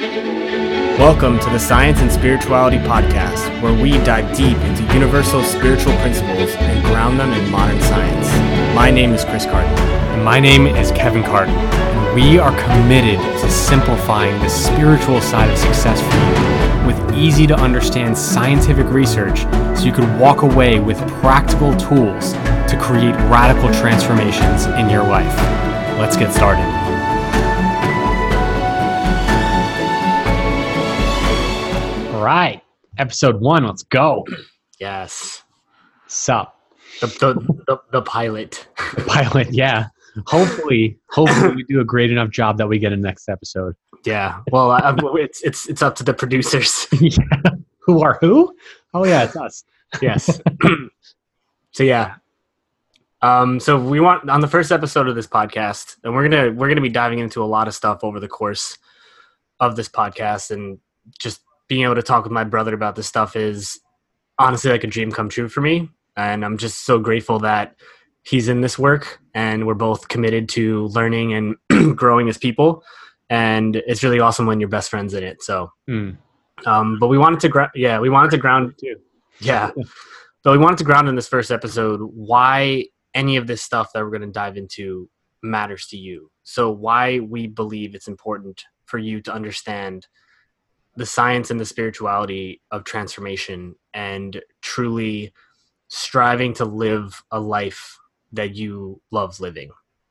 Welcome to the Science and Spirituality Podcast, where we dive deep into universal spiritual principles and ground them in modern science. My name is Chris Carton. And my name is Kevin Carton. And we are committed to simplifying the spiritual side of success for you with easy to understand scientific research so you could walk away with practical tools to create radical transformations in your life. Let's get started. All right, episode 1, let's go. Yes. Sup? The pilot. The pilot, yeah. Hopefully we do a great enough job that we get a next episode. Yeah. Well, it's up to the producers. Yeah. Who are who? Oh yeah, it's us. Yes. So yeah. So we want on the first episode of this podcast, and we're gonna be diving into a lot of stuff over the course of this podcast, and just being able to talk with my brother about this stuff is honestly like a dream come true for me. And I'm just so grateful that he's in this work and we're both committed to learning and growing as people. And it's really awesome when you're best friends in it. So, but we wanted to ground too. Yeah. But we wanted to ground in this first episode why any of this stuff that we're going to dive into matters to you. So why we believe it's important for you to understand the science and the spirituality of transformation and truly striving to live a life that you love living.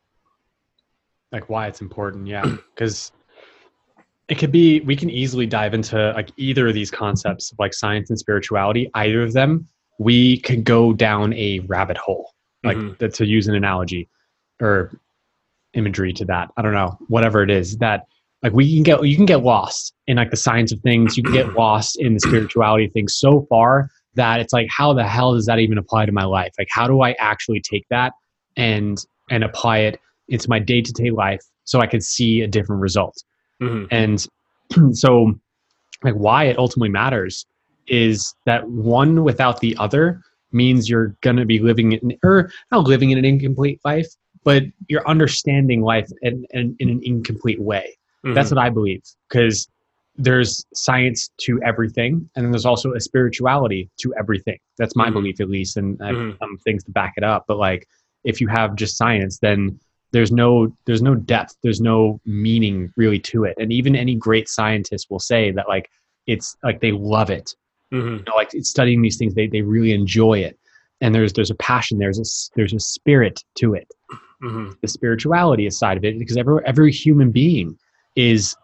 Like why it's important, yeah. Because we can easily dive into like either of these concepts of like science and spirituality, either of them, we can go down a rabbit hole, like to use an analogy or imagery to that. I don't know, whatever it is that like you can get lost in like the science of things. You can get lost in the spirituality of things so far that it's like, how the hell does that even apply to my life? Like, how do I actually take that and apply it into my day-to-day life so I could see a different result? And so like why it ultimately matters is that one without the other means you're going to be living in an incomplete life, but you're understanding life in an incomplete way. That's what I believe, because there's science to everything, and then there's also a spirituality to everything. That's my belief, at least, and I have some things to back it up. But like, if you have just science, then there's no depth, there's no meaning really to it. And even any great scientist will say that like it's like they love it, like it's studying these things, they really enjoy it, and there's a passion, there's a spirit to it. The spirituality side of it, because every human being has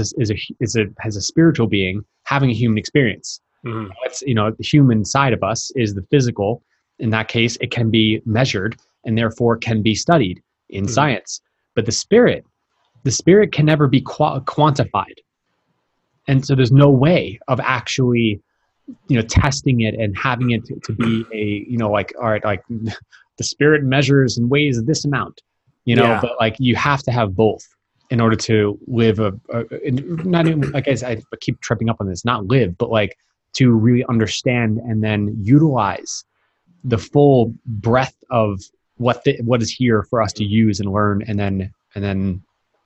a spiritual being having a human experience. That's, the human side of us is the physical. In that case, it can be measured and therefore can be studied in science. But the spirit can never be quantified. And so there's no way of actually, testing it and having it to be all right, like the spirit measures and weighs this amount, but like you have to have both in order to live not even, like I keep tripping up on this, not live, but like to really understand and then utilize the full breadth of what is here for us to use and learn, and then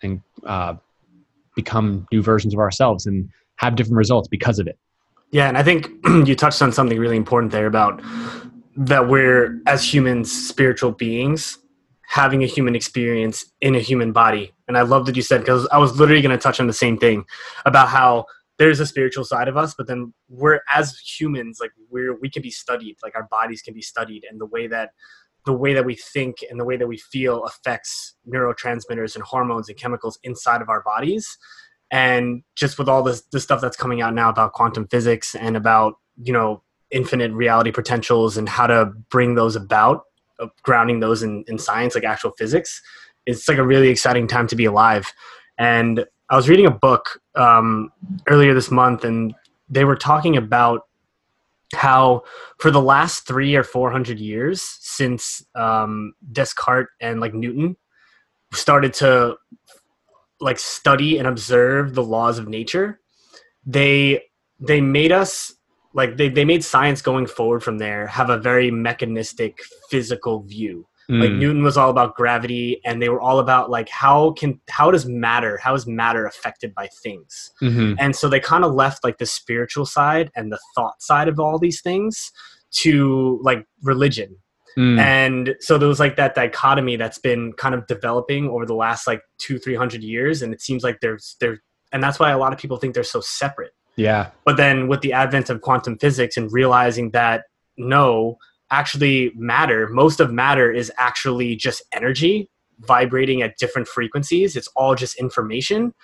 become new versions of ourselves and have different results because of it. Yeah. And I think you touched on something really important there about that we're, as humans, spiritual beings having a human experience in a human body. And I love that you said, because I was literally going to touch on the same thing about how there's a spiritual side of us, but then we're, as humans, like we can be studied, like our bodies can be studied, and the way that we think and the way that we feel affects neurotransmitters and hormones and chemicals inside of our bodies. And just with all this stuff that's coming out now about quantum physics and about, infinite reality potentials and how to bring those about, grounding those in science, like actual physics, it's like a really exciting time to be alive. And I was reading a book earlier this month, and they were talking about how for the last 300 or 400 years since Descartes and like Newton started to like study and observe the laws of nature, they made us like they made science going forward from there have a very mechanistic physical view Like Mm. Newton was all about gravity, and they were all about like how is matter affected by things. Mm-hmm. And so they kind of left like the spiritual side and the thought side of all these things to like religion. Mm. And so there was like that dichotomy that's been kind of developing over the last like 200-300 years, and it seems like and that's why a lot of people think they're so separate. Yeah. But then with the advent of quantum physics and realizing that no, actually most of matter is actually just energy vibrating at different frequencies. It's all just information.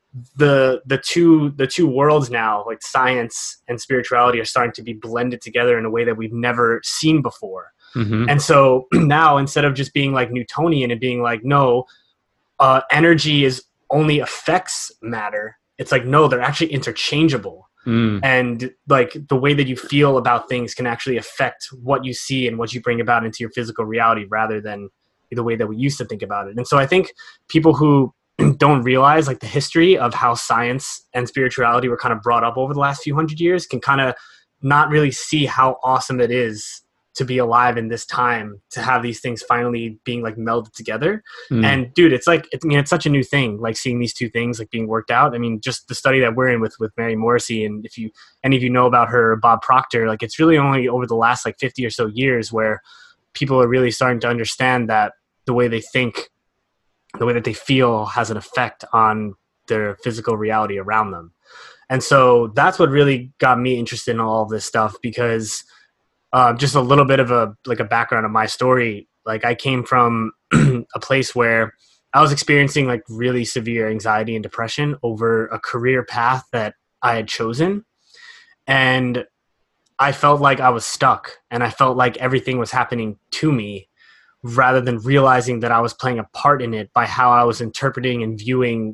The two worlds now, like science and spirituality, are starting to be blended together in a way that we've never seen before. Mm-hmm. And so now, instead of just being like Newtonian and being like, no, energy is only affects matter, it's like, no, they're actually interchangeable. Mm. And like the way that you feel about things can actually affect what you see and what you bring about into your physical reality, rather than the way that we used to think about it. And so I think people who don't realize like the history of how science and spirituality were kind of brought up over the last few hundred years can kind of not really see how awesome it is to be alive in this time, to have these things finally being like melded together. Mm. And dude, it's like, it's such a new thing, like seeing these two things like being worked out. I mean, just the study that we're in with Mary Morrissey, and if any of you know about her, Bob Proctor, like it's really only over the last like 50 or so years where people are really starting to understand that the way they think, the way that they feel has an effect on their physical reality around them. And so that's what really got me interested in all of this stuff, because just a little bit of a background of my story. Like I came from a place where I was experiencing like really severe anxiety and depression over a career path that I had chosen. And I felt like I was stuck, and I felt like everything was happening to me rather than realizing that I was playing a part in it by how I was interpreting and viewing,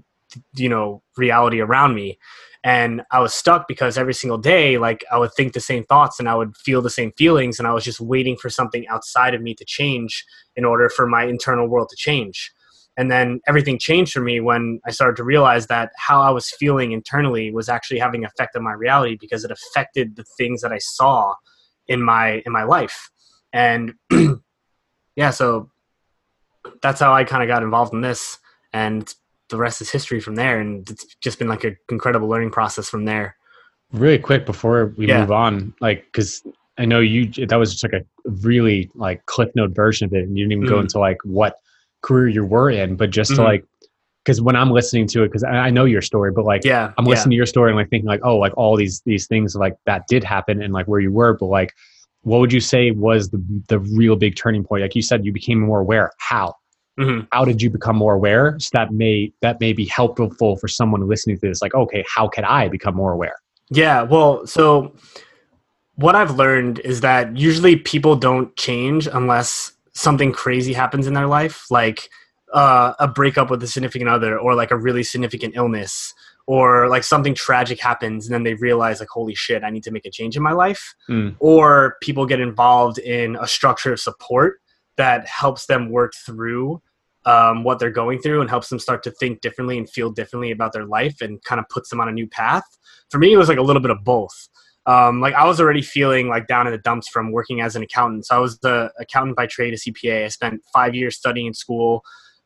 reality around me. And I was stuck because every single day, like I would think the same thoughts and I would feel the same feelings, and I was just waiting for something outside of me to change in order for my internal world to change. And then everything changed for me when I started to realize that how I was feeling internally was actually having an effect on my reality, because it affected the things that I saw in my life. And yeah, so that's how I kind of got involved in this, and the rest is history from there. And it's just been like an incredible learning process from there. Really quick before we move on, like, because I know that was just like a really like Cliff Note version of it, and you didn't even go into like what career you were in, but just to like, because when I'm listening to it, because I know your story, but like, I'm listening to your story and like thinking like, oh, like all these things like that did happen and like where you were, but like, what would you say was the real big turning point? Like you said, you became more aware. How? Mm-hmm. How did you become more aware? So that may be helpful for someone listening to this. Like, okay, how can I become more aware? Yeah, well, so what I've learned is that usually people don't change unless something crazy happens in their life, like a breakup with a significant other, or like a really significant illness, or like something tragic happens and then they realize like, holy shit, I need to make a change in my life. Or people get involved in a structure of support that helps them work through what they're going through and helps them start to think differently and feel differently about their life and kind of puts them on a new path. For me, it was like a little bit of both. Like I was already feeling like down in the dumps from working as an accountant. So I was the accountant by trade, a CPA. I spent 5 years studying in school,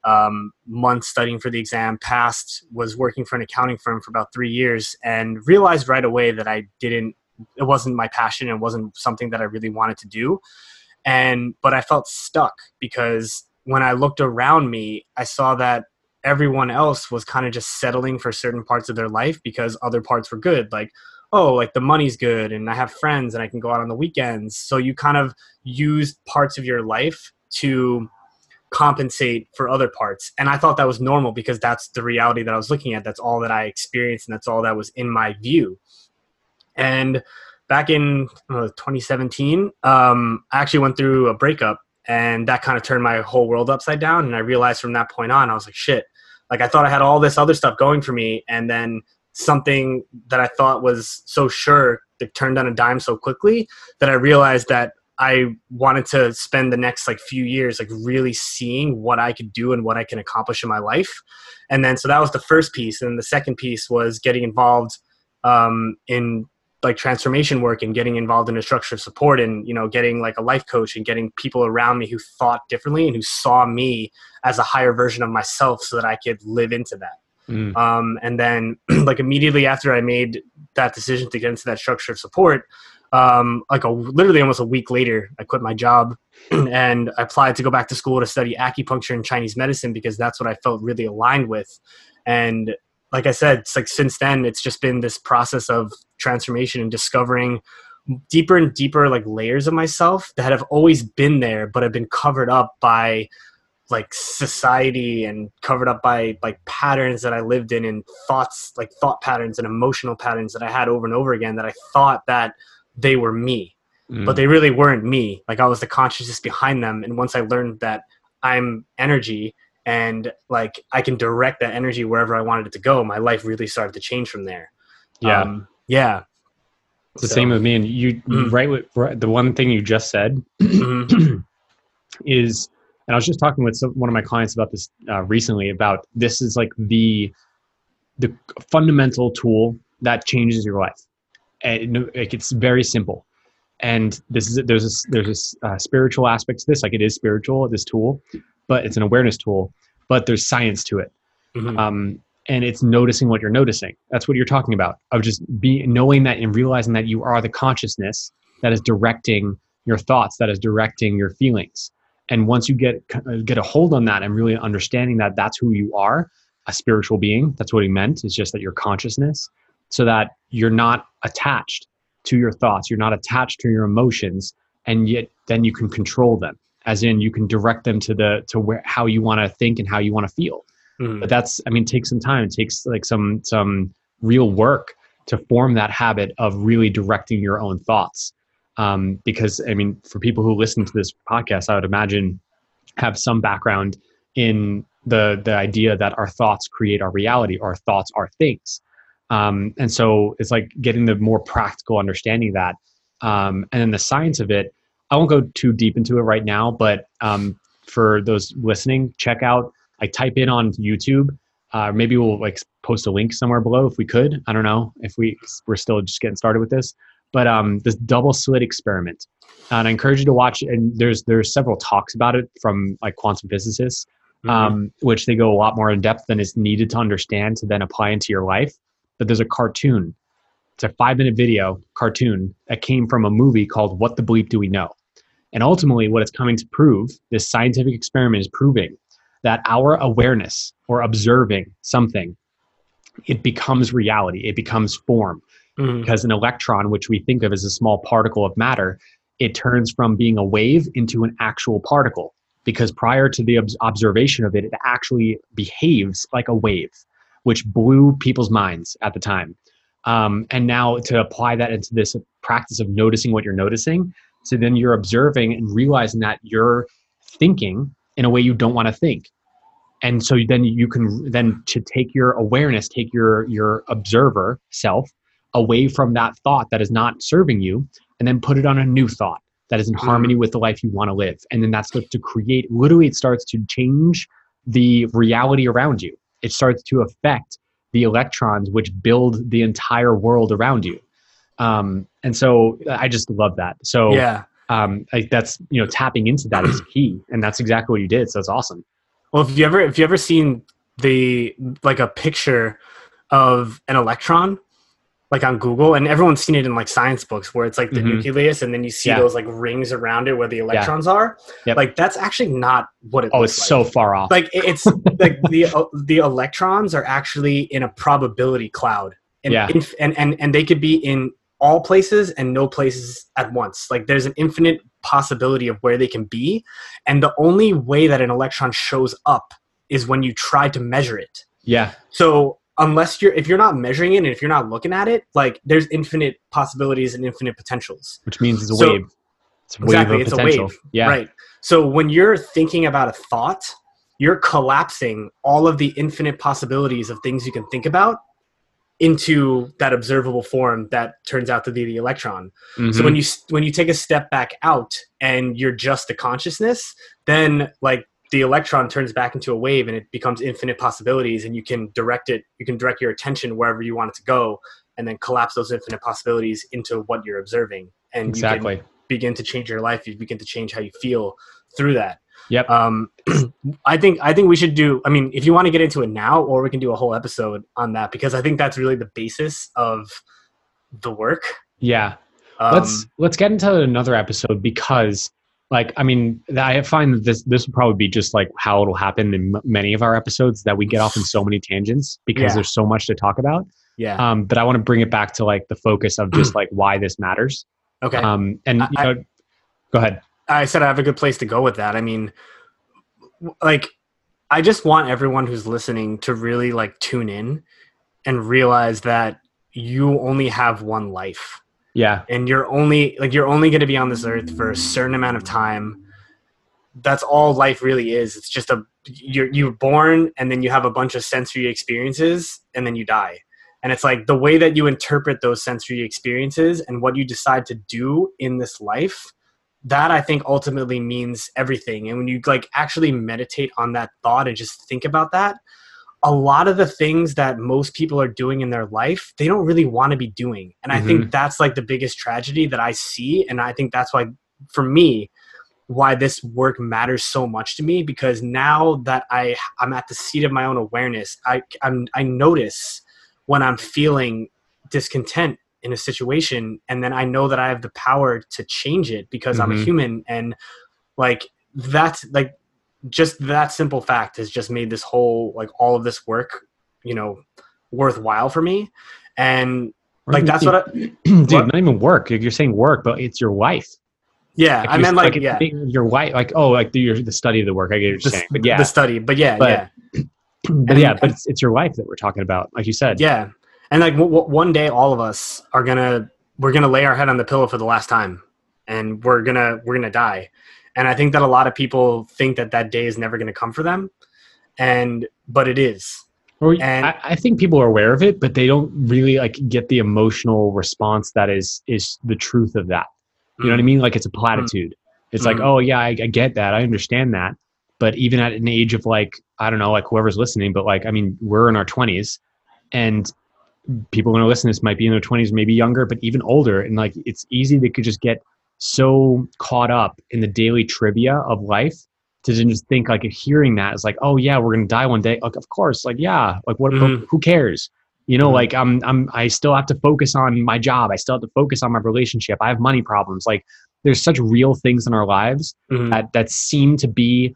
months studying for the exam, passed, was working for an accounting firm for about 3 years, and realized right away that it wasn't my passion. It wasn't something that I really wanted to do. But I felt stuck because when I looked around me, I saw that everyone else was kind of just settling for certain parts of their life because other parts were good. Like, oh, like the money's good and I have friends and I can go out on the weekends. So you kind of use parts of your life to compensate for other parts. And I thought that was normal because that's the reality that I was looking at. That's all that I experienced, and that's all that was in my view. And back in 2017, I actually went through a breakup, and that kind of turned my whole world upside down. And I realized from that point on, I was like, shit, like I thought I had all this other stuff going for me. And then something that I thought was so sure that turned on a dime so quickly that I realized that I wanted to spend the next like few years like really seeing what I could do and what I can accomplish in my life. And then so that was the first piece. And the second piece was getting involved in like transformation work and getting involved in a structured support and, you know, getting like a life coach and getting people around me who thought differently and who saw me as a higher version of myself so that I could live into that. And then like immediately after I made that decision to get into that structured support, literally almost a week later, I quit my job and I applied to go back to school to study acupuncture and Chinese medicine because that's what I felt really aligned with. And like I said, it's like since then, it's just been this process of transformation and discovering deeper and deeper like layers of myself that have always been there, but have been covered up by like society and covered up by like patterns that I lived in and thoughts, like thought patterns and emotional patterns that I had over and over again that I thought that they were me, but they really weren't me. Like I was the consciousness behind them. And once I learned that I'm energy and like I can direct that energy wherever I wanted it to go, my life really started to change from there. Yeah. It's the same with me. And you right, the one thing you just said is, and I was just talking with one of my clients about this recently, about this is like the fundamental tool that changes your life. And it's very simple. And there's a spiritual aspect to this. Like it is spiritual, this tool, but it's an awareness tool, but there's science to it. And it's noticing what you're noticing. That's what you're talking about, of just knowing that and realizing that you are the consciousness that is directing your thoughts, that is directing your feelings. And once you get a hold on that and really understanding that that's who you are, a spiritual being, that's what he meant. It's just that your consciousness, so that you're not attached to your thoughts, you're not attached to your emotions, and yet then you can control them, as in you can direct them to how you want to think and how you want to feel. But that's, I mean, it takes some time. It takes like some real work to form that habit of really directing your own thoughts. Because I mean, for people who listen to this podcast, I would imagine have some background in the idea that our thoughts create our reality, our thoughts are things. And so it's like getting the more practical understanding of that. And then the science of it, I won't go too deep into it right now, but for those listening, check out, like type in on YouTube, maybe we'll like post a link somewhere below if we could. I don't know if we're still just getting started with this, but this double slit experiment. And I encourage you to watch, and there's several talks about it from like quantum physicists, which they go a lot more in depth than is needed to understand to then apply into your life. But there's a cartoon. It's a 5-minute video cartoon that came from a movie called What the Bleep Do We Know? And ultimately what it's coming to prove, this scientific experiment is proving that our awareness or observing something, it becomes reality, it becomes form. Because an electron, which we think of as a small particle of matter, it turns from being a wave into an actual particle. Because prior to the observation of it, it actually behaves like a wave, which blew people's minds at the time. And now to apply that into this practice of noticing what you're noticing, so then you're observing and realizing that you're thinking in a way you don't want to think. And so then you can then to take your awareness, take your observer self away from that thought that is not serving you, and then put it on a new thought that is in harmony with the life you want to live. And then that starts to create, literally it starts to change the reality around you. It starts to affect the electrons which build the entire world around you. And so I just love that. So like that's, you know, tapping into that is key. And that's exactly what you did. So it's awesome. Well, if you ever seen like a picture of an electron, like on Google, and everyone's seen it in like science books where it's like the nucleus and then you see those like rings around it where the electrons are. Like that's actually not what it looks it's like. So far off. Like it's like the electrons are actually in a probability cloud. And, and they could be in all places and no places at once. Like there's an infinite possibility of where they can be. And the only way that an electron shows up is when you try to measure it. So if you're not measuring it and if you're not looking at it, like there's infinite possibilities and infinite potentials. Which means it's a wave. It's a wave of potential. It's a wave. Right. So when you're thinking about a thought, you're collapsing all of the infinite possibilities of things you can think about into that observable form that turns out to be the electron. So when you take a step back out and you're just the consciousness, then like the electron turns back into a wave and it becomes infinite possibilities, and you can direct your attention wherever you want it to go. and then collapse those infinite possibilities into what you're observing. And Exactly. you can begin to change your life. You begin to change how you feel through that. Yep. I think we should do, I mean, if you want to get into it now, or we can do a whole episode on that, because I think that's really the basis of the work. Yeah. Let's get into another episode, because like, I mean, I find that this will probably be just like how it'll happen in many of our episodes, that we get off in so many tangents because there's so much to talk about. Yeah. But I want to bring it back to like the focus of just like why this matters. Okay. And go ahead. I said I have a good place to go with that. I mean, like, I just want everyone who's listening to really like tune in and realize that you only have one life. Yeah. And you're only going to be on this earth for a certain amount of time. That's all life really is. It's just you're born, and then you have a bunch of sensory experiences, and then you die. And it's like the way that you interpret those sensory experiences and what you decide to do in this life, that I think ultimately means everything. And when you like actually meditate on that thought and just think about that, a lot of the things that most people are doing in their life, they don't really want to be doing. And I think that's like the biggest tragedy that I see. And I think that's why, for me, why this work matters so much to me, because now that I'm at the seat of my own awareness, I notice when I'm feeling discontent in a situation, and then I know that I have the power to change it because I'm a human. And like, that's like, just that simple fact has just made this whole, like, all of this work, you know, worthwhile for me. And like, that's what dude, not even work. You're saying work, but it's your wife. Yeah. Like I meant like, your wife, like, oh, like the study of the work. I get what you're saying, but yeah, the study, but it's your life that we're talking about. Like you said. Yeah. And like one day, all of us we're going to lay our head on the pillow for the last time, and we're going to die. And I think that a lot of people think that day is never going to come for them. But it is. And I think people are aware of it, but they don't really like get the emotional response that is the truth of that. You know what I mean? Like, it's a platitude. It's like, oh yeah, I get that. I understand that. But even at an age of like, I don't know, like whoever's listening, but like, I mean, we're in our 20s, and people going to listen to this might be in their 20s, maybe younger, but even older. And like, it's easy they could just get so caught up in the daily trivia of life to just think like, hearing that is like, oh yeah, we're going to die one day. Like, of course, like, yeah, like what, who cares? You know, like I still have to focus on my job. I still have to focus on my relationship. I have money problems. Like, there's such real things in our lives that seem to be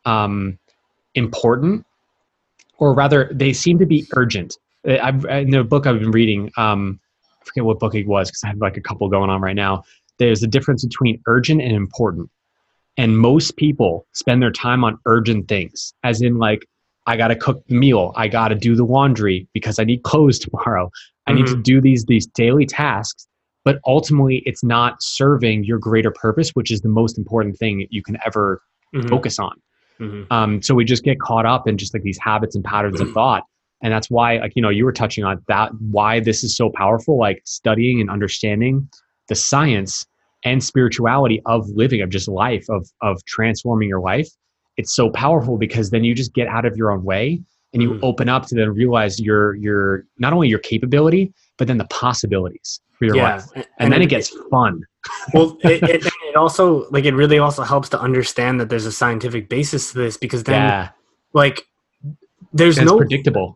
important, or rather they seem to be urgent. In the book I've been reading, I forget what book it was, because I have like a couple going on right now. There's a difference between urgent and important. And most people spend their time on urgent things, as in like, I got to cook the meal. I got to do the laundry because I need clothes tomorrow. I need to do these daily tasks, but ultimately it's not serving your greater purpose, which is the most important thing you can ever focus on. So we just get caught up in just like these habits and patterns of thought. And that's why, like, you know, you were touching on that, why this is so powerful, like studying and understanding the science and spirituality of living, of just life, of transforming your life. It's so powerful, because then you just get out of your own way and you open up to then realize your not only your capability, but then the possibilities for your life. And then it gets fun. Well, it also, like, it really also helps to understand that there's a scientific basis to this, because then like, it's predictable.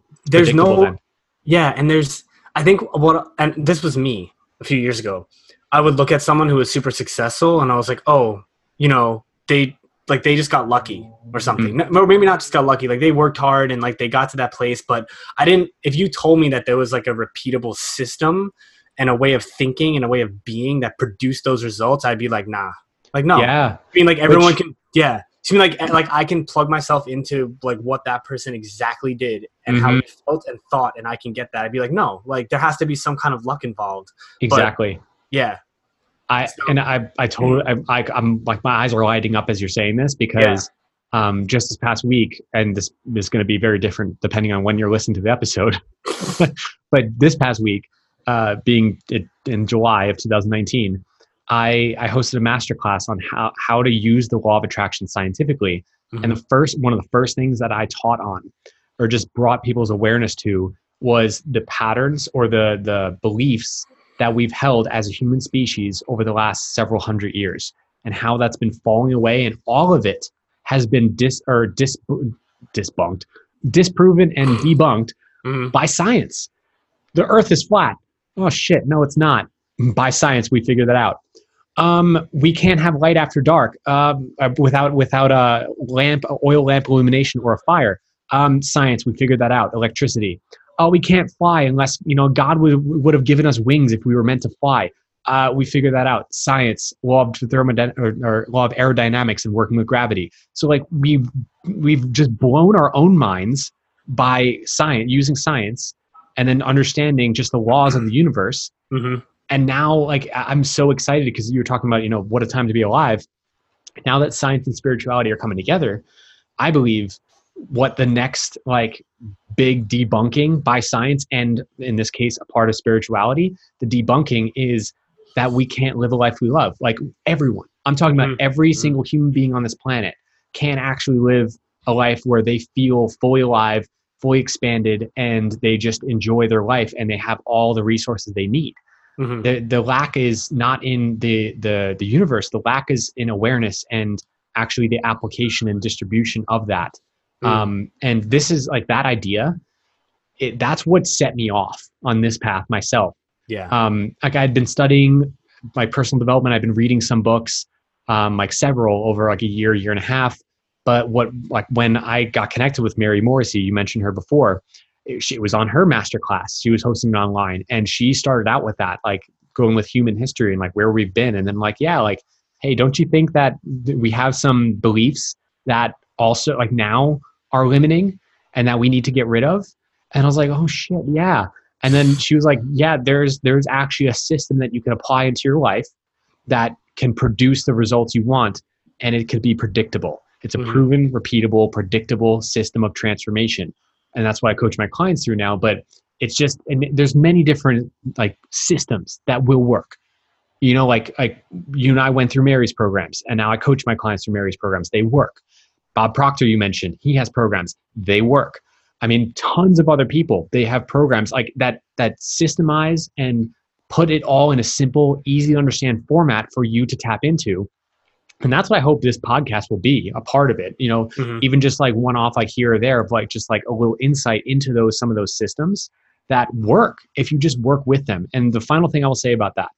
And I think and this was me a few years ago. I would look at someone who was super successful, and I was like, oh, you know, they just got lucky or something. Or maybe not just got lucky. Like, they worked hard and like they got to that place. But if you told me that there was like a repeatable system and a way of thinking and a way of being that produced those results, I'd be like, nah, like, no. Yeah. I mean, like, everyone can, So like I can plug myself into like what that person exactly did and how he felt and thought, and I can get that. I'd be like, no, like, there has to be some kind of luck involved. Exactly. But, I totally, I'm like, my eyes are lighting up as you're saying this, because just this past week, and this is going to be very different depending on when you're listening to the episode, but this past week, being in July of 2019, I hosted a masterclass on how to use the law of attraction scientifically. And one of the first things that I taught on, or just brought people's awareness to, was the patterns or the beliefs that we've held as a human species over the last several hundred years, and how that's been falling away, and all of it has been disproven and debunked by science. The earth is flat. Oh shit, no it's not. By science we figured that out. We can't have light after dark without a oil lamp illumination or a fire. Science, we figured that out. Electricity. Oh, we can't fly unless, God would have given us wings if we were meant to fly. We figured that out. Science, law of law of aerodynamics and working with gravity. So like we've just blown our own minds by science, using science, and then understanding just the laws of the universe. Mm-hmm. And now, like, I'm so excited because you were talking about, what a time to be alive. Now that science and spirituality are coming together, I believe what the next like big debunking by science, and in this case a part of spirituality, the debunking is that we can't live a life we love. Like everyone, I'm talking about every single human being on this planet can actually live a life where they feel fully alive, fully expanded, and they just enjoy their life and they have all the resources they need. The lack is not in the universe. The lack is in awareness and actually the application and distribution of that. And this is like that idea. That's what set me off on this path myself. Yeah. Like I'd been studying my personal development. I've been reading some books, like several over like a year and a half. But when I got connected with Mary Morrissey, you mentioned her before. She was on her masterclass. She was hosting it online, and she started out with that, like going with human history and like where we've been. And then like, yeah, like, hey, don't you think that we have some beliefs that also like now are limiting and that we need to get rid of? And I was like, oh shit, yeah. And then she was like, yeah, there's actually a system that you can apply into your life that can produce the results you want, and it could be predictable. It's a proven, repeatable, predictable system of transformation. And that's what I coach my clients through now. But it's just, and there's many different like systems that will work. Like you and I went through Mary's programs, and now I coach my clients through Mary's programs. They work. Bob Proctor, you mentioned, he has programs. They work. I mean, tons of other people, they have programs like that systemize and put it all in a simple, easy to understand format for you to tap into. And that's what I hope this podcast will be, a part of it, even just like one off like here or there of like just like a little insight into some of those systems that work if you just work with them. And the final thing I will say about that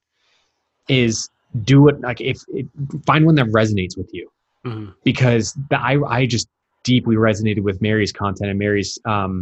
is do it like find one that resonates with you, because I just deeply resonated with Mary's content and Mary's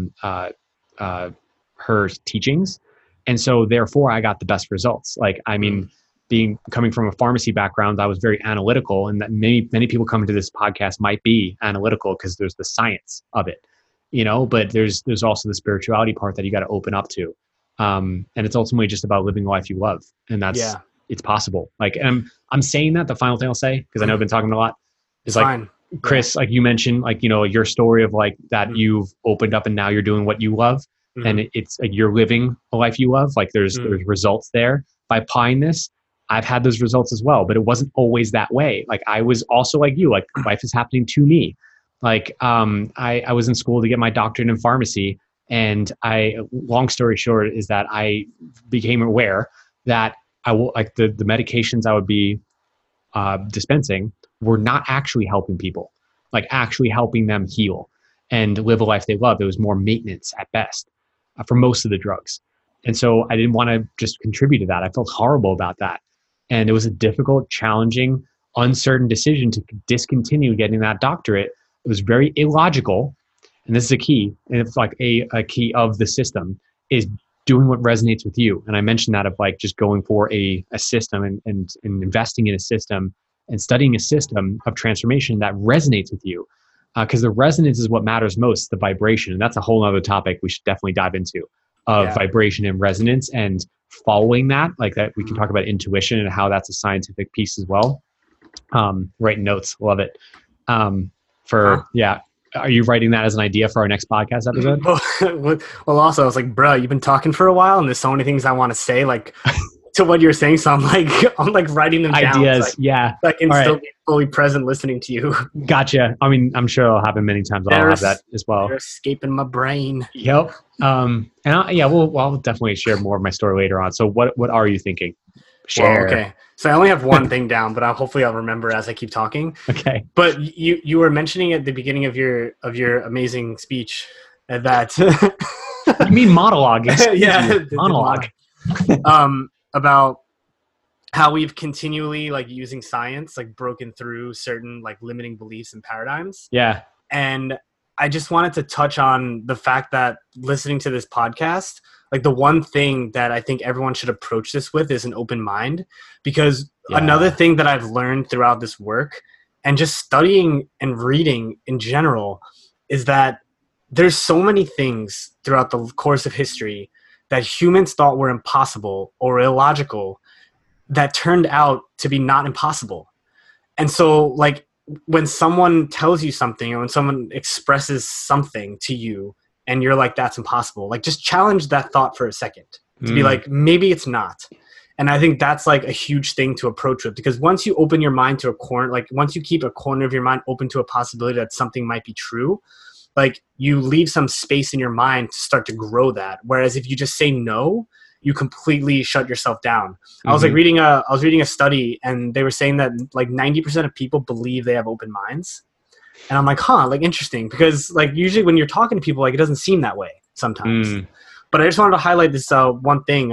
her teachings. And so therefore I got the best results. Like, I mean, coming from a pharmacy background, I was very analytical, and that many people coming to this podcast might be analytical because there's the science of it, but there's also the spirituality part that you got to open up to. And it's ultimately just about living a life you love. And it's possible. Like, and I'm saying that the final thing I'll say, because I know I've been talking a lot, is like, fine. Chris, like you mentioned, like, your story of like that you've opened up and now you're doing what you love. And it's like, you're living a life you love. Like there's results there by applying this. I've had those results as well, but it wasn't always that way. Like I was also like you, like life is happening to me. Like, I was in school to get my doctorate in pharmacy, and long story short is that I became aware that I will like the medications I would be, dispensing were not actually helping people, like actually helping them heal and live a life they love. It was more maintenance at best for most of the drugs. And so I didn't want to just contribute to that. I felt horrible about that. And it was a difficult, challenging, uncertain decision to discontinue getting that doctorate. It was very illogical. And this is a key. And it's like a key of the system is doing what resonates with you. And I mentioned that of like just going for a system and investing in a system and studying a system of transformation that resonates with you. Because the resonance is what matters most, the vibration. And that's a whole other topic we should definitely dive into, of vibration and resonance, and following that, like that. We can talk about intuition and how that's a scientific piece as well. Writing notes, love it. Are you writing that as an idea for our next podcast episode? Well, also I was like, bro, you've been talking for a while and there's so many things I want to say. Like to what you're saying. So I'm like writing them down. Ideas. Yeah. So I can All still right. be fully present listening to you. Gotcha. I mean, I'm sure it'll happen many times. I'll have that as well. They're escaping my brain. Yep. I'll definitely share more of my story later on. So what are you thinking? Share. Well, okay. So I only have one thing down, but hopefully I'll remember as I keep talking. Okay. But you were mentioning at the beginning of your amazing speech that You mean monologue? yeah, monologue. About how we've continually like using science like broken through certain like limiting beliefs and paradigms. Yeah. And I just wanted to touch on the fact that listening to this podcast, like the one thing that I think everyone should approach this with is an open mind, because another thing that I've learned throughout this work and just studying and reading in general is that there's so many things throughout the course of history that humans thought were impossible or illogical that turned out to be not impossible. And so like when someone tells you something or when someone expresses something to you and you're like, that's impossible, like just challenge that thought for a second to be like, maybe it's not. And I think that's like a huge thing to approach with, because once you open your mind to a corner, like once you keep a corner of your mind open to a possibility that something might be true, like you leave some space in your mind to start to grow that. Whereas if you just say no, you completely shut yourself down. Mm-hmm. I was reading a study, and they were saying that like 90% of people believe they have open minds. And I'm like, like interesting, because like usually when you're talking to people, like it doesn't seem that way sometimes. But I just wanted to highlight this one thing,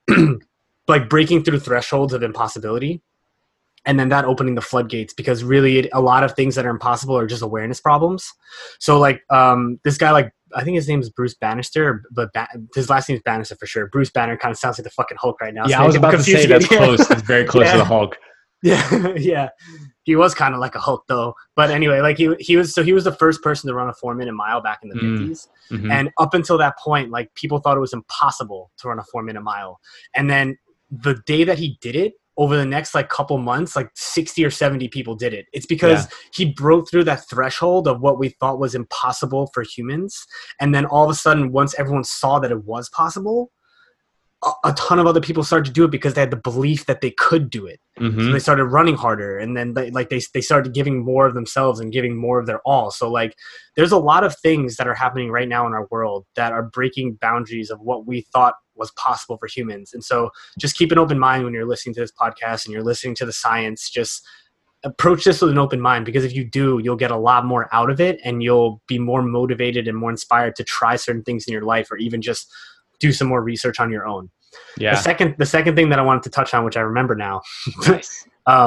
like breaking through thresholds of impossibility. And then that opening the floodgates, because really a lot of things that are impossible are just awareness problems. So like this guy, like I think his name is Bruce Bannister, but his last name is Bannister for sure. Bruce Banner kind of sounds like the fucking Hulk right now. Yeah, so I was about to say that's close. It's very close to the Hulk. Yeah, yeah. He was kind of like a Hulk though. But anyway, like he was the first person to run a 4-minute mile back in the 50s. Mm-hmm. And up until that point, like people thought it was impossible to run a 4-minute mile. And then the day that he did it, over the next like couple months, like 60 or 70 people did it. It's because he broke through that threshold of what we thought was impossible for humans. And then all of a sudden, once everyone saw that it was possible, a ton of other people started to do it because they had the belief that they could do it. Mm-hmm. So they started running harder, and then they started giving more of themselves and giving more of their all. So like there's a lot of things that are happening right now in our world that are breaking boundaries of what we thought was possible for humans. And so just keep an open mind when you're listening to this podcast and you're listening to the science. Just approach this with an open mind, because if you do, you'll get a lot more out of it, and you'll be more motivated and more inspired to try certain things in your life, or even just do some more research on your own. Yeah. The second thing that I wanted to touch on, which I remember now, nice.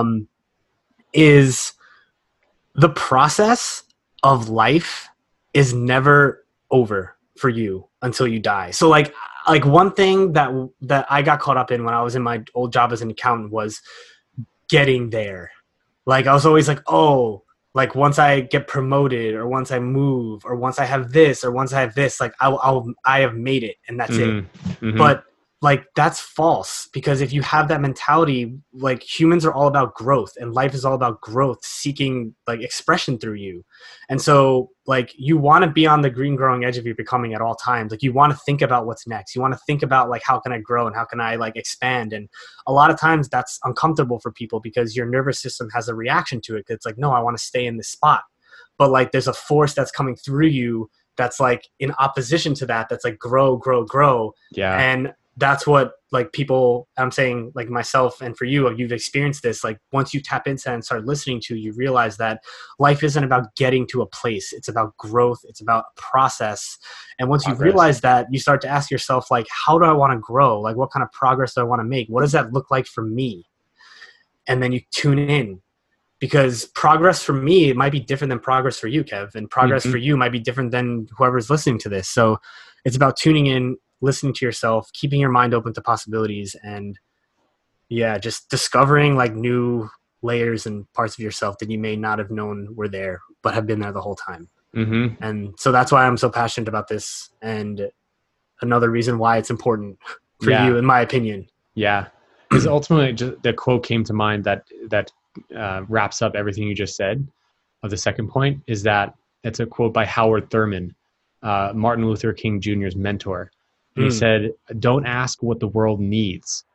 Is the process of life is never over for you until you die. So like one thing that I got caught up in when I was in my old job as an accountant was getting there. Like I was always like, oh, like once I get promoted, or once I move, or once I have this, or once I have this, like I have made it, and that's it. Mm-hmm. But like that's false, because if you have that mentality, like humans are all about growth, and life is all about growth, seeking like expression through you. And so like you want to be on the green growing edge of your becoming at all times. Like you want to think about what's next. You want to think about like, how can I grow and how can I like expand? And a lot of times that's uncomfortable for people, because your nervous system has a reaction to it. It's like, no, I want to stay in this spot. But like there's a force that's coming through you that's like in opposition to that, that's like grow, grow, grow. Yeah. And that's what like people, I'm saying like myself and for you, you've experienced this. Like once you tap into and start listening to, you realize that life isn't about getting to a place. It's about growth. It's about a process. And once you realize that, you start to ask yourself, like, how do I want to grow? Like what kind of progress do I want to make? What does that look like for me? And then you tune in, because progress for me, it might be different than progress for you, Kev, and progress for you might be different than whoever's listening to this. So it's about tuning in, listening to yourself, keeping your mind open to possibilities, and just discovering like new layers and parts of yourself that you may not have known were there, but have been there the whole time. Mm-hmm. And so that's why I'm so passionate about this, and another reason why it's important for you, in my opinion. Yeah. Because ultimately just the quote came to mind that wraps up everything you just said of the second point, is that it's a quote by Howard Thurman, Martin Luther King Jr.'s mentor. And he said, don't ask what the world needs.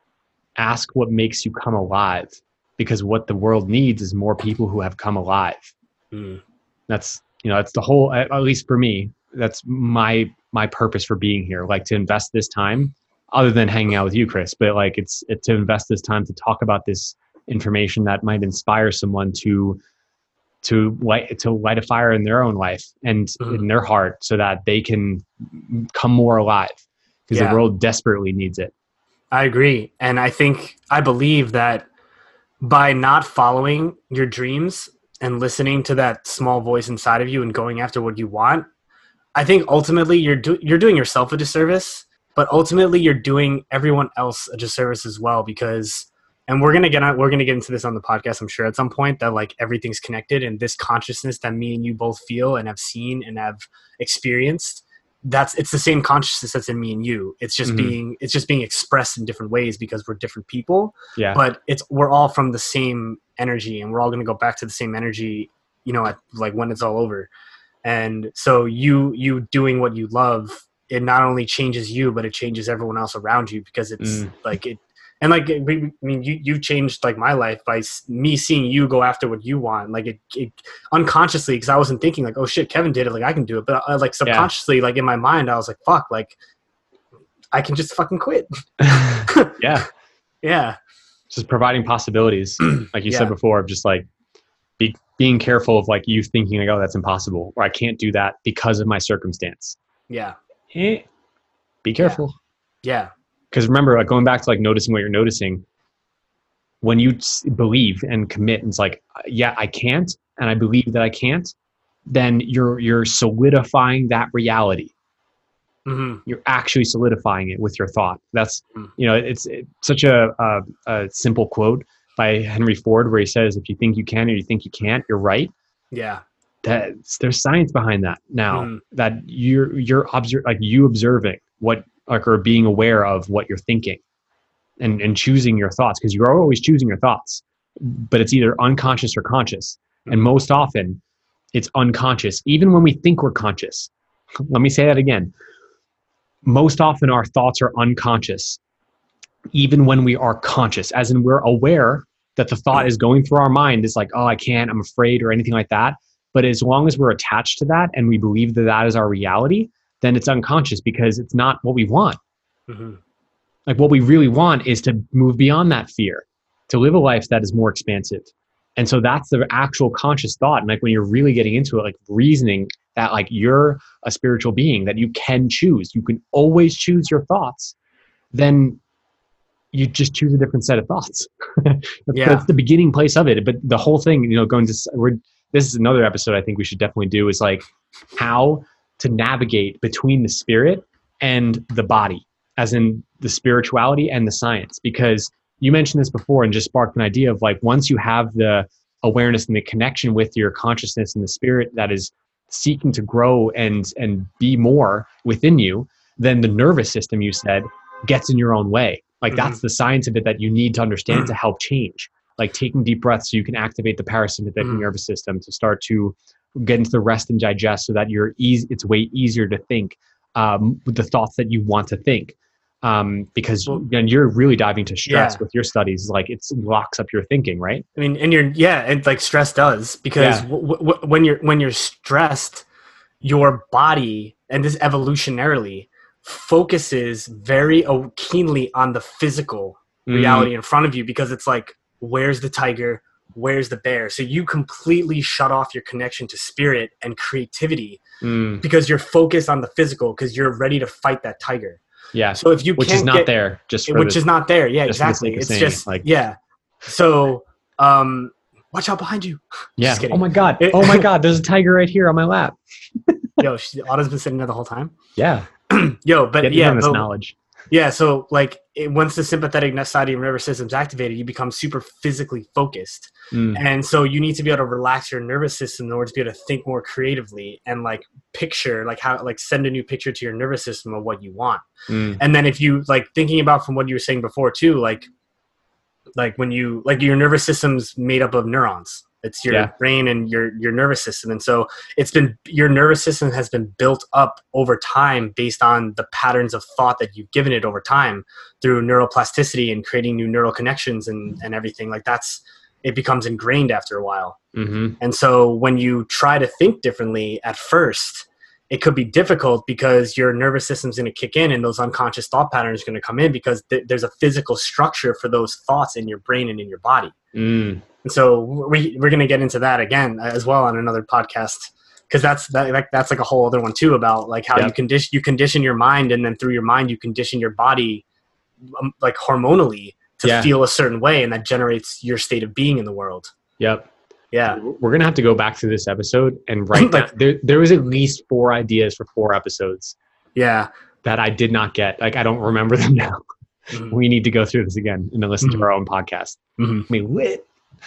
ask what makes you come alive, because what the world needs is more people who have come alive. That's, that's the whole, at least for me, that's my purpose for being here. Like, to invest this time, other than hanging out with you, Chris, but like it's to invest this time to talk about this information that might inspire someone to light a fire in their own life and in their heart, so that they can come more alive, because the world desperately needs it. I agree. And I believe that by not following your dreams and listening to that small voice inside of you and going after what you want, I think ultimately you're doing yourself a disservice, but ultimately you're doing everyone else a disservice as well, because, and we're going to get into this on the podcast, I'm sure, at some point, that like everything's connected, and this consciousness that me and you both feel and have seen and have experienced, it's the same consciousness that's in me and you. It's just being expressed in different ways because we're different people. Yeah. But we're all from the same energy, and we're all going to go back to the same energy, at, like, when it's all over. And so you doing what you love, it not only changes you, but it changes everyone else around you, because it's like it. And like, I mean, you've changed like my life by me seeing you go after what you want. Like it unconsciously, because I wasn't thinking like, oh shit, Kevin did it, like I can do it. But like subconsciously, like in my mind, I was like, fuck, like I can just fucking quit. Yeah. Yeah. Just providing possibilities, like you said before, of just like being careful of like you thinking like, oh, that's impossible, or I can't do that because of my circumstance. Yeah. Be careful. Yeah. Because remember, like going back to like noticing what you're noticing, when you believe and commit, and it's like, yeah, I can't, and I believe that I can't, then you're solidifying that reality. You're actually solidifying it with your thought. That's, it's such a simple quote by Henry Ford, where he says, if you think you can or you think you can't, you're right. Yeah. There's science behind that now, that you observing what, like, or being aware of what you're thinking and choosing your thoughts, because you're always choosing your thoughts, but it's either unconscious or conscious. And most often it's unconscious, even when we think we're conscious. Let me say that again. Most often our thoughts are unconscious, even when we are conscious, as in we're aware that the thought is going through our mind. It's like, oh, I can't, I'm afraid, or anything like that. But as long as we're attached to that and we believe that that is our reality, then it's unconscious, because it's not what we want. Like, what we really want is to move beyond that fear, to live a life that is more expansive. And so that's the actual conscious thought. And like when you're really getting into it, like reasoning that like you're a spiritual being, that you can choose, you can always choose your thoughts, then you just choose a different set of thoughts. That's the beginning place of it. But the whole thing, this is another episode I think we should definitely do, is like how to navigate between the spirit and the body, as in the spirituality and the science. Because you mentioned this before and just sparked an idea of like, once you have the awareness and the connection with your consciousness and the spirit that is seeking to grow and be more within you, then the nervous system, you said, gets in your own way. Like that's the science of it that you need to understand to help change. Like taking deep breaths so you can activate the parasympathetic nervous system to start to get into the rest and digest, so that it's way easier to think with the thoughts that you want to think. Because you're really diving to stress with your studies. Like it locks up your thinking, right? I mean, and like stress does, because when you're stressed, your body, and this evolutionarily, focuses very keenly on the physical reality in front of you, because it's like, where's the tiger? Where's the bear? So you completely shut off your connection to spirit and creativity because you're focused on the physical, because you're ready to fight that tiger. Yeah. So if you which is not there, is not there. Yeah, exactly. It's just like, So, watch out behind you. Yeah. Oh my God. There's a tiger right here on my lap. Yo, Otto's been sitting there the whole time. Yeah. Yo, but this knowledge. Yeah. So like once the sympathetic side of your nervous system is activated, you become super physically focused. And so you need to be able to relax your nervous system in order to be able to think more creatively and like picture, like how, like send a new picture to your nervous system of what you want. And then if you like thinking about from what you were saying before too, like when you, like your nervous system's made up of neurons, It's your brain and your nervous system. And so your nervous system has been built up over time based on the patterns of thought that you've given it over time through neuroplasticity and creating new neural connections and everything. Like it becomes ingrained after a while. Mm-hmm. And so when you try to think differently at first, it could be difficult because your nervous system's going to kick in and those unconscious thought patterns are going to come in because there's a physical structure for those thoughts in your brain and in your body. Mm. And so we're going to get into that again as well on another podcast, because that's like a whole other one too, about like how you condition your mind, and then through your mind you condition your body like hormonally to feel a certain way, and that generates your state of being in the world. Yep. Yeah. We're going to have to go back to this episode and write down. There was at least 4 ideas for 4 episodes. Yeah. That I did not get. Like, I don't remember them now. Mm-hmm. We need to go through this again and then listen to our own podcast. Mm-hmm. I mean, lit.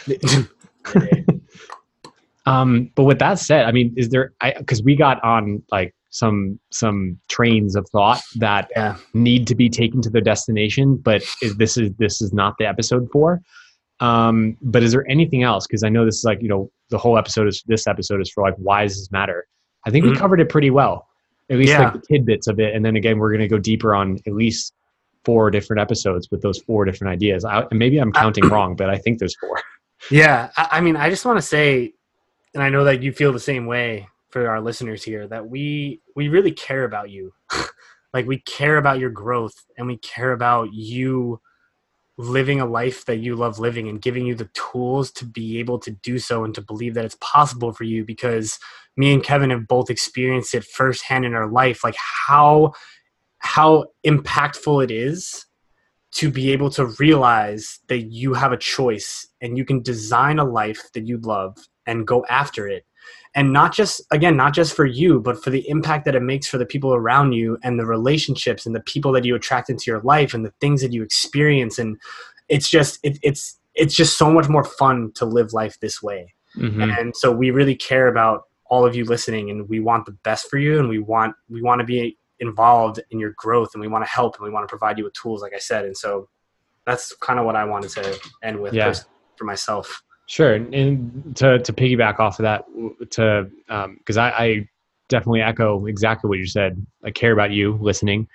But with that said, I mean, is there, because we got on like some trains of thought that need to be taken to their destination, but this is not the episode for. But is there anything else? Because I know this is like, this episode is for like, why does this matter? I think we covered it pretty well, at least like the tidbits of it. And then again, we're going to go deeper on at least 4 different episodes with those 4 different ideas. Maybe I'm counting wrong, but I think there's 4. Yeah. I mean, I just want to say, and I know that you feel the same way for our listeners here, that we really care about you. Like, we care about your growth, and we care about you living a life that you love living and giving you the tools to be able to do so and to believe that it's possible for you, because me and Kevin have both experienced it firsthand in our life, like how impactful it is to be able to realize that you have a choice and you can design a life that you love and go after it. And not just for you, but for the impact that it makes for the people around you and the relationships and the people that you attract into your life and the things that you experience. And it's just so much more fun to live life this way. Mm-hmm. And so we really care about all of you listening, and we want the best for you, and we want to be involved in your growth, and we want to help, and we want to provide you with tools, like I said. And so that's kind of what I wanted to end with for myself. Sure. And to piggyback off of that, because I definitely echo exactly what you said. I care about you listening.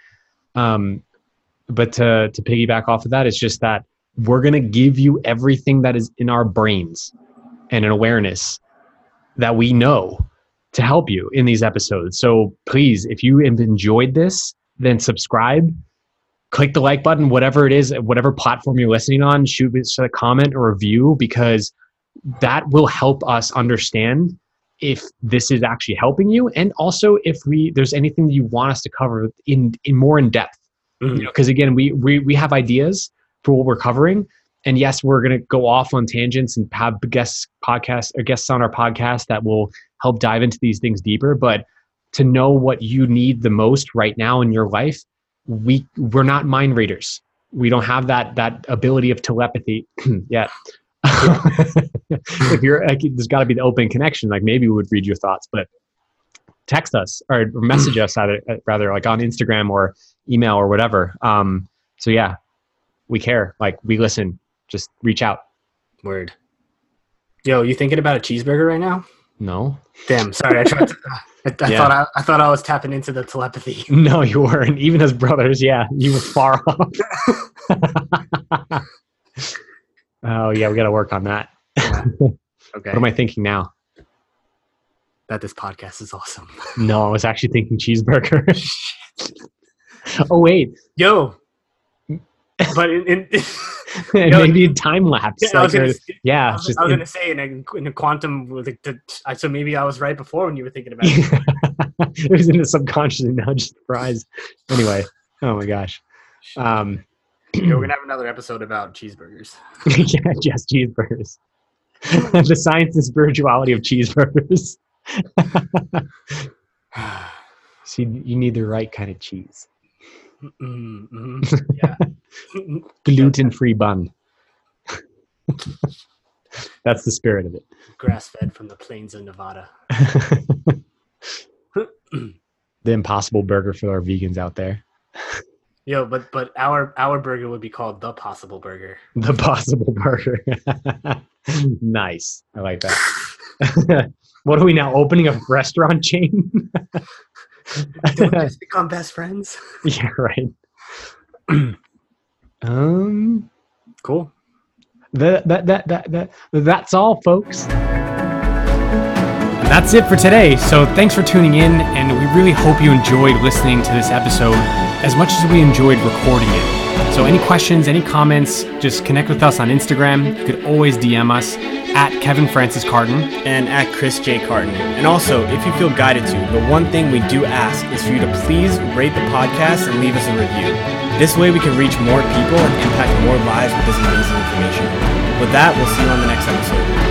But to piggyback off of that, it's just that we're going to give you everything that is in our brains and an awareness that we know to help you in these episodes. So please, if you have enjoyed this, then subscribe, click the like button, whatever it is, whatever platform you're listening on, shoot a comment or review, because that will help us understand if this is actually helping you. And also if there's anything that you want us to cover in more in depth, because again, we have ideas for what we're covering. And yes, we're going to go off on tangents and have guests on our podcast that will help dive into these things deeper. But to know what you need the most right now in your life, we're not mind readers. We don't have that ability of telepathy yet. If you're like, there's got to be the open connection. Like, maybe we would read your thoughts, but text us or message us rather, like on Instagram or email or whatever. So yeah, we care. Like, we listen. Just reach out. Word. Yo, you thinking about a cheeseburger right now? No. Damn. Sorry. I tried to. I thought I was tapping into the telepathy. No, you weren't. Even as brothers, yeah, you were far off. Oh yeah, we got to work on that. Yeah. Okay. What am I thinking now? That this podcast is awesome. No, I was actually thinking cheeseburger. Oh wait, yo. But maybe a time lapse. Yeah, I was going to say in a quantum, so maybe I was right before when you were thinking about it. It was in the subconscious, and now just surprised. Anyway, oh my gosh. We're going to have another episode about cheeseburgers. Yeah, just cheeseburgers. The science and spirituality of cheeseburgers. See, you need the right kind of cheese. Mm-hmm. Yeah. Gluten-free bun. That's the spirit of it. Grass-fed from the plains of Nevada. The Impossible Burger for our vegans out there. Yo, but our burger would be called the Possible Burger. The Possible Burger. Nice. I like that. What are we now, opening a restaurant chain? Don't we just become best friends? Yeah, right. Cool. That's all, folks. That's it for today. So thanks for tuning in, and we really hope you enjoyed listening to this episode as much as we enjoyed recording it. So any questions, any comments, just connect with us on Instagram. You could always DM us at Kevin Francis Carton and at Chris J. Carton. And also, if you feel guided to, the one thing we do ask is for you to please rate the podcast and leave us a review. This way we can reach more people and impact more lives with this amazing information. With that, we'll see you on the next episode.